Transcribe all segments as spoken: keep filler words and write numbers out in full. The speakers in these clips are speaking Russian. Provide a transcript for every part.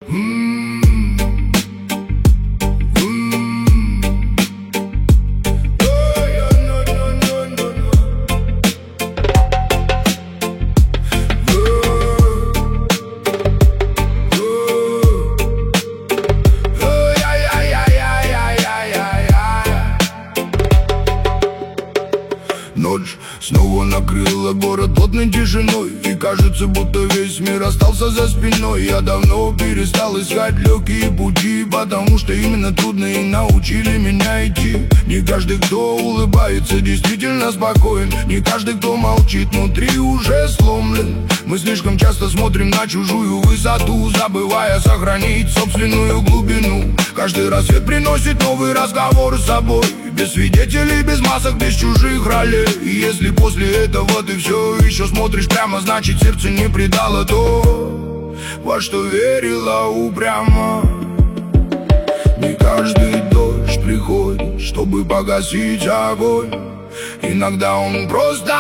Ночь снова накрыла город плотной тишиной, и кажется, будто весь мир остался за спиной. Я давно перестал искать легкие пути, потому что именно трудные научили меня идти. Не каждый, кто улыбается, действительно спокоен. Не каждый, кто молчит, внутри уже сломлен. Мы слишком часто смотрим на чужую высоту, забывая сохранить собственную глубину. Каждый рассвет приносит новый разговор с собой, без свидетелей, без масок, без чужих ролей. И если после этого ты все еще смотришь прямо, значит сердце не предало то, во что верила упрямо. Не каждый дождь приходит, чтобы погасить огонь. Иногда он просто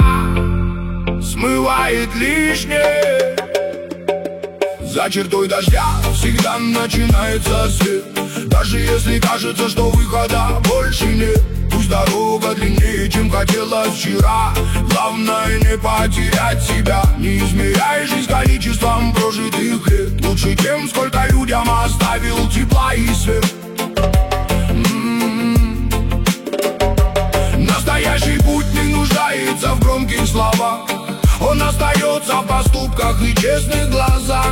смывает лишнее. За чертой дождя всегда начинается свет, даже если кажется, что выхода больше нет. Пусть дорога длиннее, чем хотелось вчера, главное не потерять себя. Не измеряй жизнь количеством прожитых лет, лучше тем, сколько людям оставил тепла и свет. М-м-м. Настоящий путь не нуждается в громких словах, он остается в поступках и честных глазах.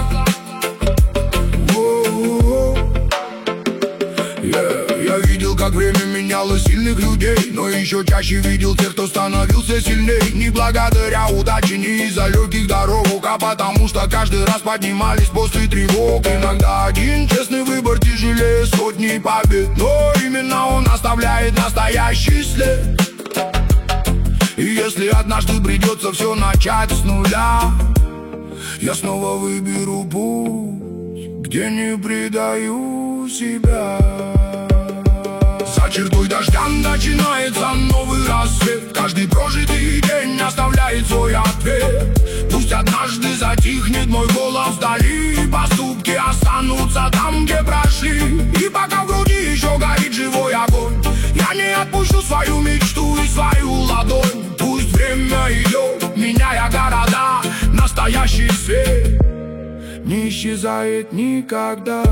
Yeah, я видел, как время меняло сильных людей, но еще чаще видел тех, кто становился сильней. Не благодаря удаче, не из-за легких дорог, а потому что каждый раз поднимались после тревог. Иногда один честный выбор тяжелее сотни побед, но именно он оставляет настоящий след. И если однажды придется все начать с нуля, я снова выберу путь, где не предаю себя. За чертой дождя начинается новый рассвет, каждый прожитый день оставляет свой ответ. Пусть однажды затихнет мой голос вдали, поступки останутся там, где прошли. И пока в груди еще горит живой огонь, я не отпущу свою мечту и свою ладонь. Пусть время идет, меняя города, настоящий свет не исчезает никогда.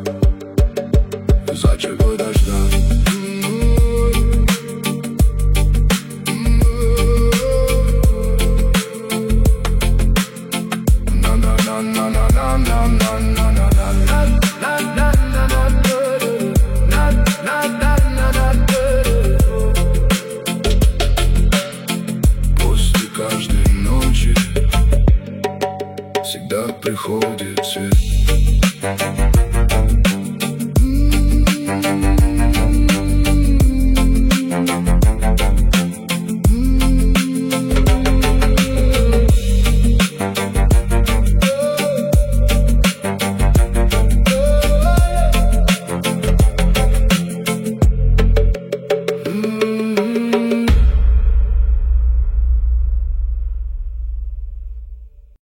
За чертой дождя. После каждой ночи всегда приходит свет.